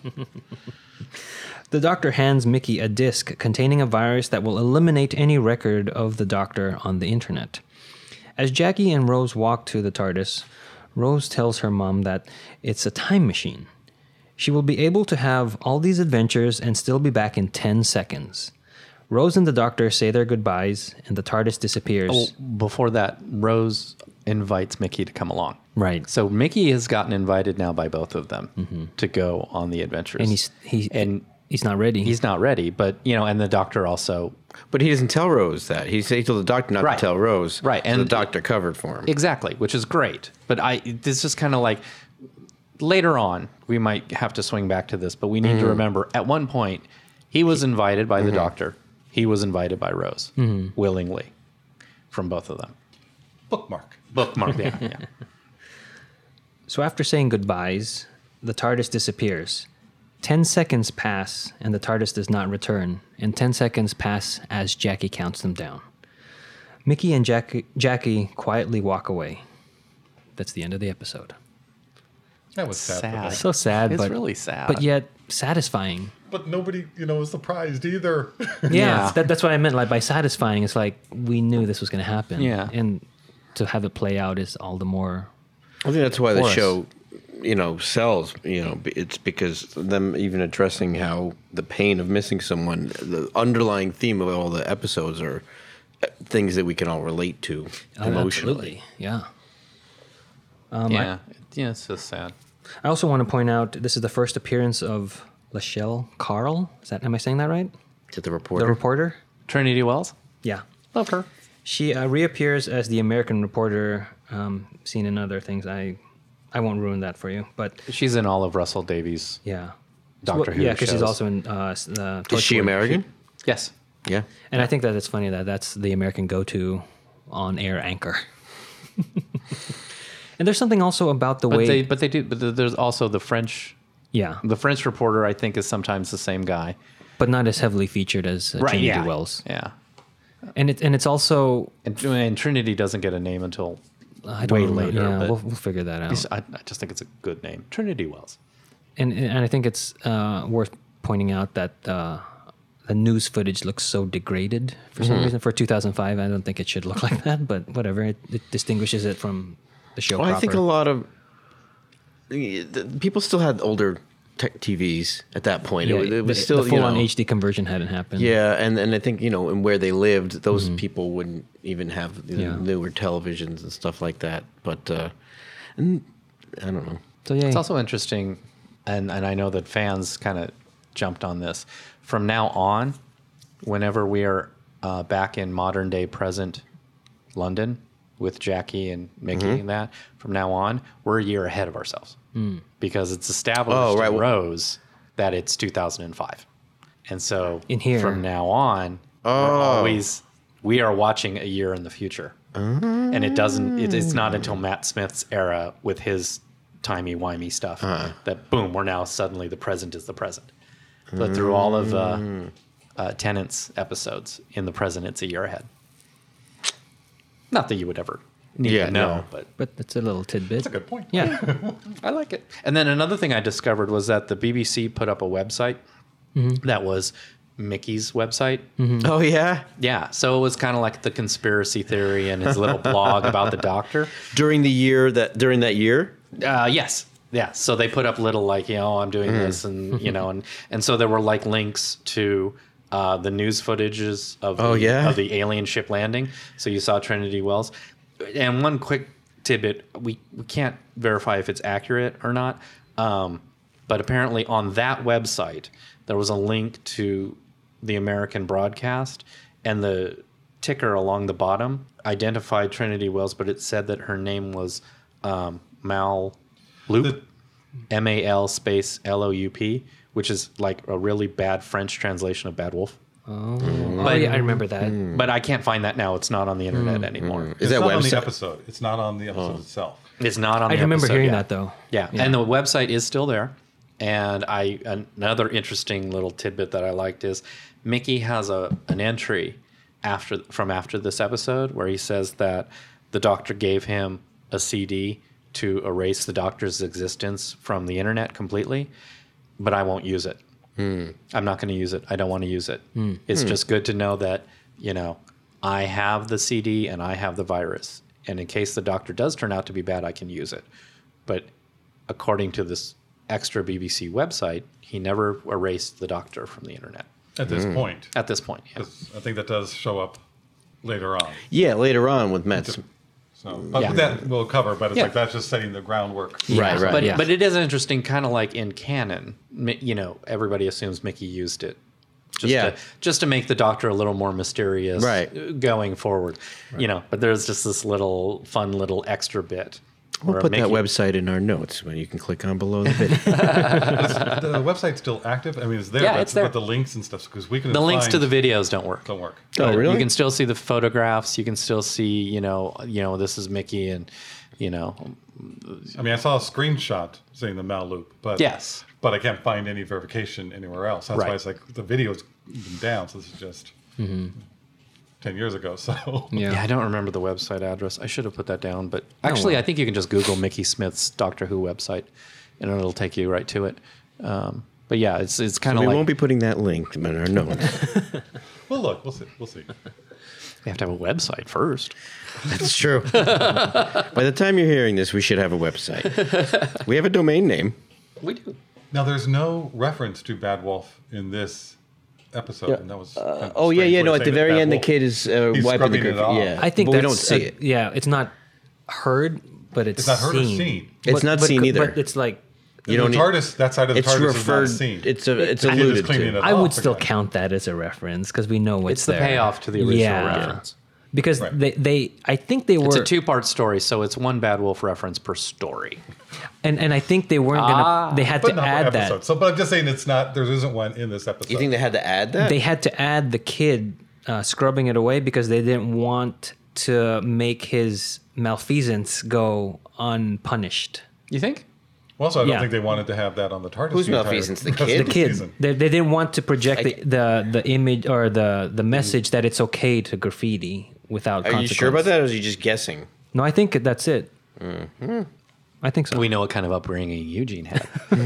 The doctor hands Mickey a disk containing a virus that will eliminate any record of the doctor on the internet. As Jackie and Rose walk to the TARDIS, Rose tells her mom that it's a time machine. She will be able to have all these adventures and still be back in ten seconds. Rose and the doctor say their goodbyes, and the TARDIS disappears. Oh, before that, Rose invites Mickey to come along. Right. So Mickey has gotten invited now by both of them to go on the adventures. And he's he and he's not ready. he's not ready, but you know, and the doctor also But he doesn't tell Rose that. He said he told the doctor not Right. to tell Rose. Right, So and- the doctor covered for him. exactly, which is great. But I this is kind of like later on we might have to swing back to this, but we need to remember at one point he was invited by the doctor. He was invited by Rose willingly from both of them. Bookmark. Bookmark, yeah, yeah. So after saying goodbyes, the TARDIS disappears. Ten seconds pass, and the TARDIS does not return, and ten seconds pass as Jackie counts them down. Mickey and Jackie, Jackie quietly walk away. That's the end of the episode. That was sad. for Sad. them. So sad, It's but really sad. but yet satisfying. But nobody, you know, was surprised either. Yeah, Yeah. That, that's what I meant. Like by satisfying, it's like we knew this was going to happen. Yeah. and to have it play out is all the more. I think that's why the For us. show, you know, sells. You know, it's because them even addressing how the pain of missing someone, the underlying theme of all the episodes are uh, things that we can all relate to Oh, emotionally. absolutely. Yeah. Um, yeah, yeah, it's just sad. I also want to point out this is the first appearance of Lachelle Carl. Is that am I saying that right? Is it the reporter? The reporter. Trinity Wells, Yeah. love her. She uh, reappears as the American reporter, um, seen in other things. I, I won't ruin that for you, but She's in all of Russell Davies. yeah, Doctor Well, Who yeah, because she's shows. also in. Uh, s- uh, Is she Torchwood. American? Yes, Yeah. And I think that it's funny that that's the American go-to on-air anchor. And there's something also about the but way. they but they do. But th- there's also the French. yeah, The French reporter, I think, is sometimes the same guy. but not as heavily featured as uh, Trinity yeah. Wells. Yeah, And it and it's also and, and Trinity doesn't get a name until I don't way remember- later. Yeah, but we'll, we'll figure that out. I, I just think it's a good name, Trinity Wells. And and I think it's uh, worth pointing out that uh, the news footage looks so degraded for some reason. For two thousand five, I don't think it should look like that, but whatever. It, it distinguishes it from the show Well, proper. I think a lot of the, the- people still had older tech T Vs at that point. yeah, it, it was the, still the you full-on know, H D conversion hadn't happened. Yeah, and, and I think, you know, and where they lived, those people wouldn't even have you know, Yeah. newer televisions and stuff like that. But, uh, and I don't know. So yeah, It's also interesting, and, and I know that fans kind of jumped on this. From now on, whenever we are uh, back in modern day present London with Jackie and Mickey Mm-hmm. and that, from now on, we're a year ahead of ourselves because it's established Oh, right. in Rose that it's two thousand five. And so In here- from now on, we're always, we are watching a year in the future. And it doesn't, it, it's not until Matt Smith's era with his timey-wimey stuff that boom, we're now suddenly the present is the present. But through all of uh, uh, Tennant's episodes in the present, it's a year ahead. Not that you would ever need Yeah, to know, no. but but it's a little tidbit. That's a good point. Yeah, I like it. And then another thing I discovered was that the B B C put up a website that was Mickey's website. Oh, yeah? Yeah, so it was kind of like the conspiracy theory and his little blog about the doctor. During the year that, during that year? Uh, yes. Yeah. So they put up little like, you know, I'm doing this and, you know, and, and so there were like links to uh, the news footages of Oh, the, yeah? of the alien ship landing. So you saw Trinity Wells. And one quick tidbit: we we can't verify if it's accurate or not, um, but apparently on that website there was a link to the American broadcast, and the ticker along the bottom identified Trinity Wells, but it said that her name was um, Mal Loop, The- M A L space L O U P, which is like a really bad French translation of Bad Wolf. Oh, oh yeah, I remember that. But I can't find that now. It's not on the internet anymore. Is It's that not on the website? episode. It's not on the episode itself. It's not on I the remember episode hearing yet. that though. Yeah. and the website is still there. And I another interesting little tidbit that I liked is Mickey has a an entry after from after this episode where he says that the doctor gave him a C D to erase the doctor's existence from the internet completely, but I won't use it. I'm not going to use it. I don't want to use it. It's just good to know that, you know, I have the C D and I have the virus. And in case the doctor does turn out to be bad, I can use it. But according to this extra B B C website, he never erased the doctor from the internet At this point. at this point. Yeah. 'Cause I think that does show up later on. Yeah, later on with Matt. Sm- So but Yeah. that we'll cover, but it's Yeah. like that's just setting the groundwork. Right, right. But yeah. but it is interesting, kind of like in canon. Mi- You know, everybody assumes Mickey used it, just Yeah. to, just to make the Doctor a little more mysterious, Right. going forward. You know, but there's just this little fun little extra bit. We'll where put that Mickey- website in our notes when you can click on below the video. The website's still active. I mean, it's there. Yeah, but, it's there. But the links and stuff, because we can. The links to find- the videos don't work. don't work. Oh, But really? You can still see the photographs. You can still see, you know, you know, this is Mickey, and you know, I mean, I saw a screenshot saying the Mal loop, but Yes. but I can't find any verification anywhere else. That's Right. why it's like the video's been down. So this is just ten years ago. So Yeah. yeah, I don't remember the website address. I should have put that down, but actually, I think you can just Google Mickey Smith's Doctor Who website, and it'll take you right to it. Um, but yeah, it's it's kind of we like won't be putting that link in our notes. well, look, we'll see. We'll see. we have to have a website first. That's true. By the time you're hearing this, we should have a website. We have a domain name. We do. Now, there's no reference to Bad Wolf in this episode, and that was. kind of Oh yeah, strange yeah. when No, you at say the that very Bad end, the Wolf. kid is uh, He's wiping the scrubbing it graffiti. off. Yeah, I think but we that's don't see a- it. Yeah, it's not heard, but it's It's not heard or seen. seen. It's But- not but- seen either. But it's like You don't the need- TARDIS, that side of the It's TARDIS referred. is not seen. It's a. It's The kid is alluded cleaning to. it I would off still again. count that as a reference because we know what's It's the there. payoff to the original Yeah. reference. Because Right. they, they, I think they were, It's a two-part story, so it's one Bad Wolf reference per story. and and I think they weren't gonna. They had but to not per add episode. that. So, but I'm just saying it's not. There isn't one in this episode. You think they had to add that? They had to add the kid uh, scrubbing it away because they didn't want to make his malfeasance go unpunished. You think? Well, also, I don't Yeah. think they wanted to have that on the TARDIS. Who's the entire malfeasance? The rest of kid? The kid, season. they, they didn't want to project the, the the image or the the message that it's okay to graffiti without. Are you sure about that, or is he just guessing? No, I think that's it. I think so. We know what kind of upbringing Eugene had.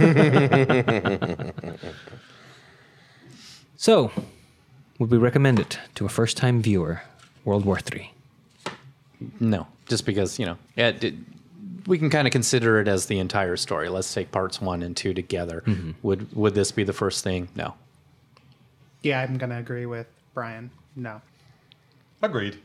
So, would we recommend it to a first-time viewer? World War Three. No, just because, you know, it, it, we can kind of consider it as the entire story. Let's take parts one and two together. Would would this be the first thing? No. Yeah, I'm gonna agree with Brian. No. Agreed.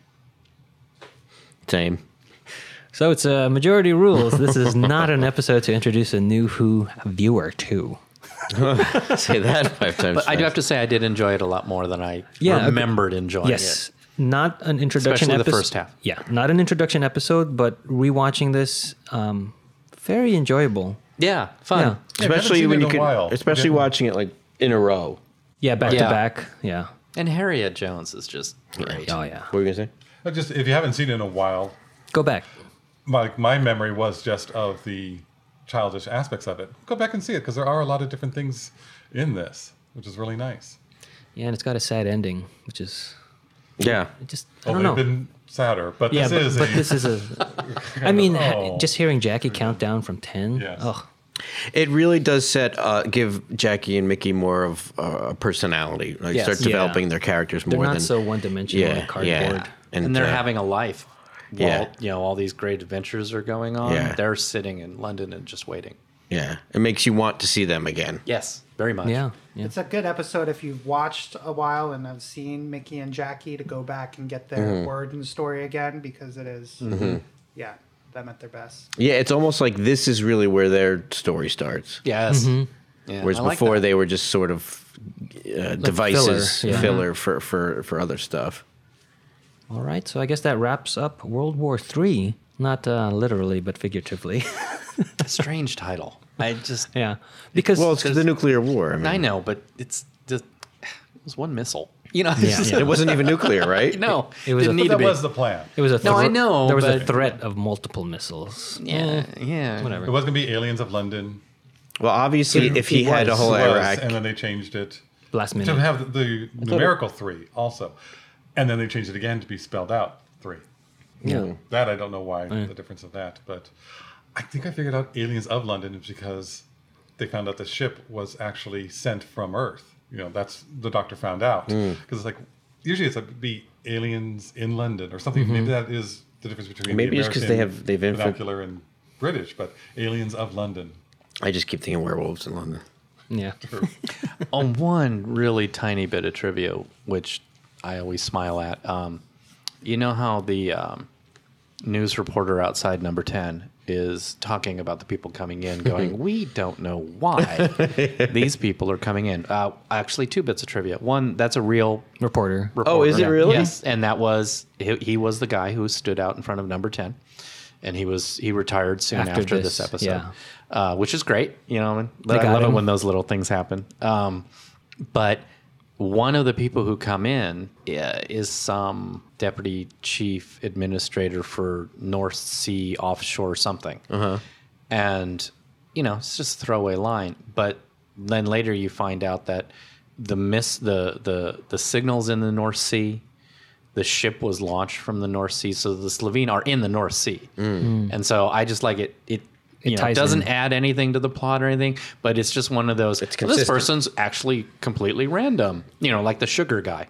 Same. So it's a majority rules. This is not an episode to introduce a new Who viewer to. Say that five times. But I do fast. have to say I did enjoy it a lot more than I Yeah, remembered enjoying Yes, it. not an introduction. Especially the episode. first half. Yeah, not an introduction episode, but rewatching this, um, very enjoyable. Yeah, fun. Yeah. Yeah, we haven't especially seen when it you in a could, while. especially Yeah. watching it like in a row. Yeah, back Yeah. to back. Yeah. And Harriet Jones is just great. Oh yeah. What were you gonna say? Uh, Just if you haven't seen it in a while, Go back. my my memory was just of the childish aspects of it. Go back and see it because there are a lot of different things in this, which is really nice. Yeah, and it's got a sad ending, which is Yeah. it just I Oh, don't they've know. been sadder, but Yeah, this but, is. but a, this is a. I mean, ha- Oh. just hearing Jackie count down from ten. Yes. Oh, It really does set uh, give Jackie and Mickey more of uh, a personality. Like Yes. start Yeah. developing their characters they're more not than so one-dimensional yeah, like cardboard. yeah. And they're uh, having a life. While, Yeah. you know, all these great adventures are going on. Yeah. They're sitting in London and just waiting. Yeah, it makes you want to see them again. Yes, very much. Yeah. Yeah. It's a good episode if you've watched a while and have seen Mickey and Jackie to go back and get their word and story again, because it is, yeah, them at their best. Yeah, it's almost like this is really where their story starts. Yes. Yeah, Whereas I like before that. they were just sort of uh, devices, filler, filler, yeah. for, for, for other stuff. All right. So I guess that wraps up World War Three. Not uh, literally, but figuratively. Strange title. I just Yeah. Because Well, it's the nuclear war. I mean, I know, but it's just it was one missile. You know, Yeah, yeah. it wasn't even nuclear, right? no, It was didn't a- need But to that be. was the plan. it was a No, I thre- know, there was a but- threat of multiple missiles. yeah, Eh, yeah, whatever. It was going to be Aliens of London. Well, obviously, It- if he it had a was. whole It was, Iraq, and then they changed it Last to minute. have the, the numerical three also. And then they changed it again to be spelled out three. Yeah. That I don't know why, the difference of that. But I think I figured out Aliens of London is because they found out the ship was actually sent from Earth. You know, that's the doctor found out. Because it's like, usually it's like be aliens in London or something. Maybe that is the difference between Maybe the it's 'cause American they have- they've infant- vernacular and British, but Aliens of London. I just keep thinking werewolves in London. Yeah. On one really tiny bit of trivia, which I always smile at, um, you know how the um, news reporter outside number ten is talking about the people coming in, going, we don't know why these people are coming in. Uh, actually, two bits of trivia. One, that's a real Reporter. reporter. Oh, is it really? Yes, and that was he, he was the guy who stood out in front of number ten, and he was he retired soon After after, this, this, episode, yeah. uh, which is great. You know, and They I got love him. it when those little things happen. Um, but one of the people who come in uh, is some deputy chief administrator for North Sea offshore something, uh-huh. and you know it's just a throwaway line. But then later you find out that the miss the the the signals in the North Sea, the ship was launched from the North Sea, so the Slovene are in the North Sea, and so I just like it. It It you know, ties doesn't in. add anything to the plot or anything, but it's just one of those. It's well, this consistent. person's actually completely random. You know, like the sugar guy.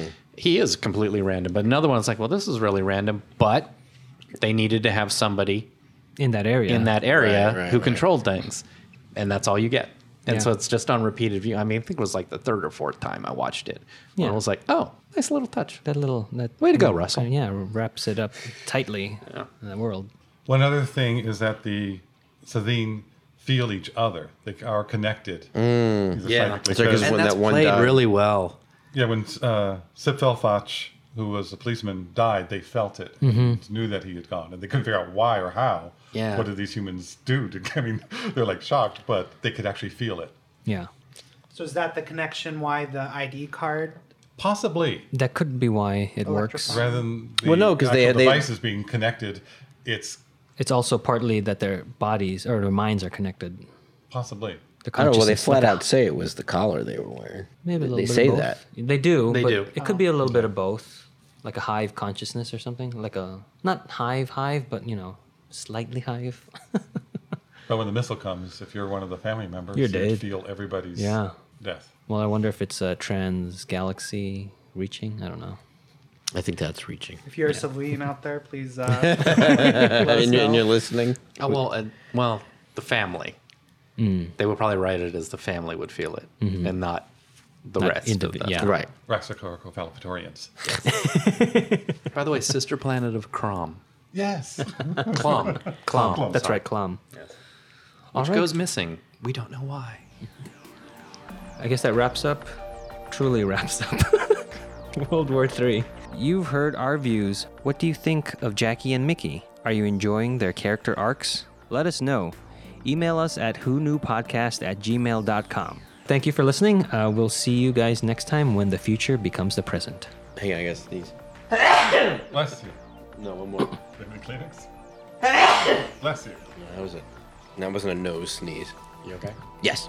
He is completely random. But another one's like, well, this is really random, but they needed to have somebody In that area. in that area Right, right, who right. controlled things, and that's all you get. And Yeah. so it's just on repeated view. I mean, I think it was like the third or fourth time I watched it. Yeah, Yeah. I was like, oh, nice little touch. That little. That, Way to go, Russell. Yeah, wraps it up tightly in the world. One other thing is that the Slovene feel each other. They are connected. Mm, Yeah. It's like his And when that's that one played died. really well. Yeah, when uh, Sip Felfach, who was a policeman, died, they felt it. Mm-hmm. And knew that he had gone. And they couldn't figure out why or how. Yeah. What did these humans do? To, I mean, they're like shocked, but they could actually feel it. Yeah. So is that the connection why the I D card? Possibly. That could be why it works. Electrifying. Rather than the Well, no, 'cause they- actual they- devices being connected, it's It's also partly that their bodies or their minds are connected. possibly. The I don't know. Well, they consciousness, flat like out say it was the collar they were wearing. Maybe a little they bit say of both. that. They do. They but do. It could be a little bit of both, like a hive consciousness or something, like a not hive hive, but you know, slightly hive. But when the missile comes, if you're one of the family members, You're you'd dead. feel everybody's Yeah. death. Well, I wonder if it's a trans galaxy reaching. I don't know. I think that's reaching. If you're a Slovene out there, please. Uh, let us And you're, and know. you're listening. Oh, well, uh, well, the family. Mm. They would probably write it as the family would feel it, and not the Not rest. indivi- of the, yeah. Right. Raxacoricophalopatorians. By the way, sister planet of Crom. Yes. Clom. Clom. Clom. That's sorry. right, Clom. Which right. goes missing. We don't know why. I guess that wraps up, truly wraps up World War Three. You've heard our views. What do you think of Jackie and Mickey? Are you enjoying their character arcs? Let us know. Email us at who knew podcast at gmail dot com. Thank you for listening. Uh, we'll see you guys next time when the future becomes the present. Hang on, I guess these. Bless you. No, one more. David Kleenex. Bless you. That was a. That wasn't a nose sneeze. You okay? Yes.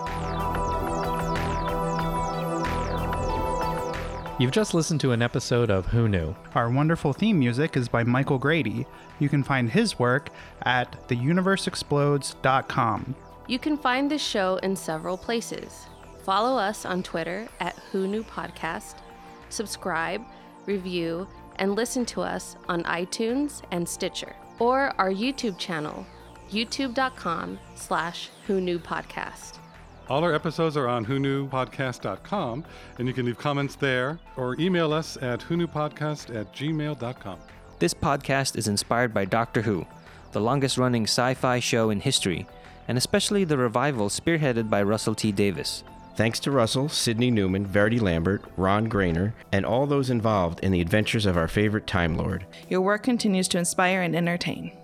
You've just listened to an episode of Who Knew? Our wonderful theme music is by Michael Grady. You can find his work at the universe explodes dot com. You can find this show in several places. Follow us on Twitter at Who Knew Podcast, subscribe, review, and listen to us on iTunes and Stitcher, or our YouTube channel, youtube.com slash who knew podcast. All our episodes are on who knew podcast dot com, and you can leave comments there or email us at who knew podcast at gmail dot com. This podcast is inspired by Doctor Who, the longest-running sci-fi show in history, and especially the revival spearheaded by Russell T. Davies. Thanks to Russell, Sidney Newman, Verity Lambert, Ron Grainer, and all those involved in the adventures of our favorite Time Lord. Your work continues to inspire and entertain.